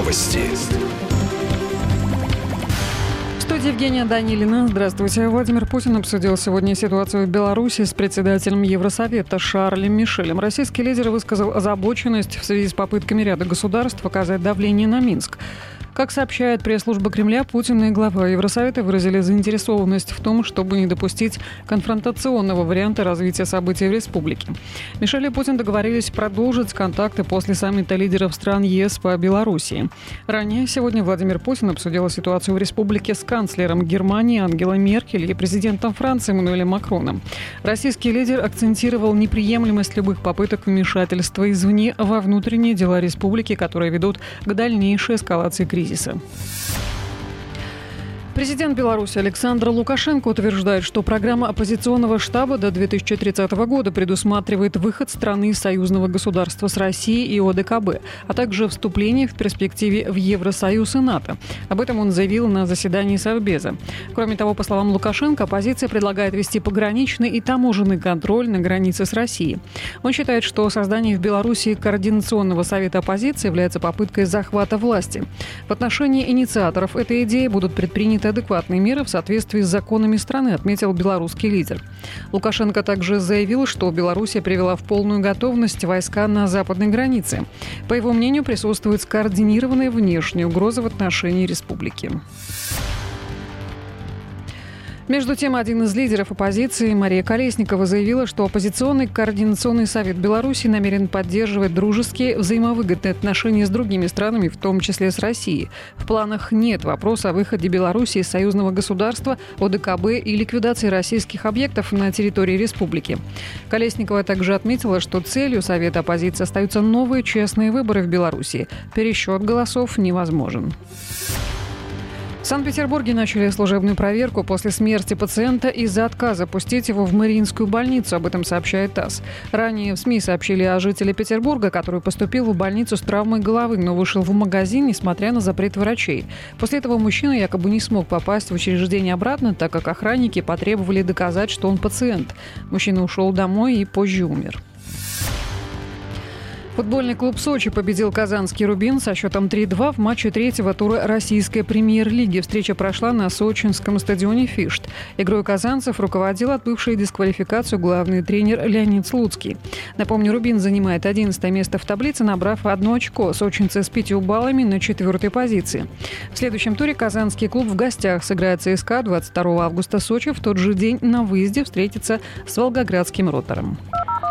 Новости. В студии Евгения Данилина. Здравствуйте. Владимир Путин обсудил сегодня ситуацию в Беларуси с председателем Евросовета Шарлем Мишелем. Российский лидер высказал озабоченность в связи с попытками ряда государств оказать давление на Минск. Как сообщает пресс-служба Кремля, Путин и глава Евросовета выразили заинтересованность в том, чтобы не допустить конфронтационного варианта развития событий в республике. Мишель и Путин договорились продолжить контакты после саммита лидеров стран ЕС по Белоруссии. Ранее сегодня Владимир Путин обсудил ситуацию в республике с канцлером Германии Ангелой Меркель и президентом Франции Эммануэлем Макроном. Российский лидер акцентировал неприемлемость любых попыток вмешательства извне во внутренние дела республики, которые ведут к дальнейшей эскалации кризиса. Президент Беларуси Александр Лукашенко утверждает, что программа оппозиционного штаба до 2030 года предусматривает выход страны из союзного государства с Россией и ОДКБ, а также вступление в перспективе в Евросоюз и НАТО. Об этом он заявил на заседании Совбеза. Кроме того, по словам Лукашенко, оппозиция предлагает ввести пограничный и таможенный контроль на границе с Россией. Он считает, что создание в Беларуси Координационного совета оппозиции является попыткой захвата власти. В отношении инициаторов этой идеи будут предприняты адекватные меры в соответствии с законами страны, отметил белорусский лидер. Лукашенко также заявил, что Белоруссия привела в полную готовность войска на западной границе. По его мнению, присутствует скоординированная внешняя угроза в отношении республики. Между тем, один из лидеров оппозиции, Мария Колесникова, заявила, что оппозиционный координационный совет Беларуси намерен поддерживать дружеские, взаимовыгодные отношения с другими странами, в том числе с Россией. В планах нет вопроса о выходе Беларуси из союзного государства, ОДКБ и ликвидации российских объектов на территории республики. Колесникова также отметила, что целью Совета оппозиции остаются новые честные выборы в Беларуси. Пересчет голосов невозможен. В Санкт-Петербурге начали служебную проверку после смерти пациента из-за отказа пустить его в Мариинскую больницу. Об этом сообщает ТАСС. Ранее в СМИ сообщили о жителе Петербурга, который поступил в больницу с травмой головы, но вышел в магазин, несмотря на запрет врачей. После этого мужчина якобы не смог попасть в учреждение обратно, так как охранники потребовали доказать, что он пациент. Мужчина ушел домой и позже умер. Футбольный клуб «Сочи» победил казанский «Рубин» со счетом 3-2 в матче третьего тура российской премьер-лиги. Встреча прошла на сочинском стадионе «Фишт». Игрой казанцев руководил отбывший дисквалификацию главный тренер Леонид Слуцкий. Напомню, «Рубин» занимает 11 место в таблице, набрав 1 очко. Сочинцы с 5 баллами на 4-й позиции. В следующем туре казанский клуб в гостях сыграет ЦСКА 22 августа. Сочи в тот же день на выезде встретится с волгоградским «Ротором».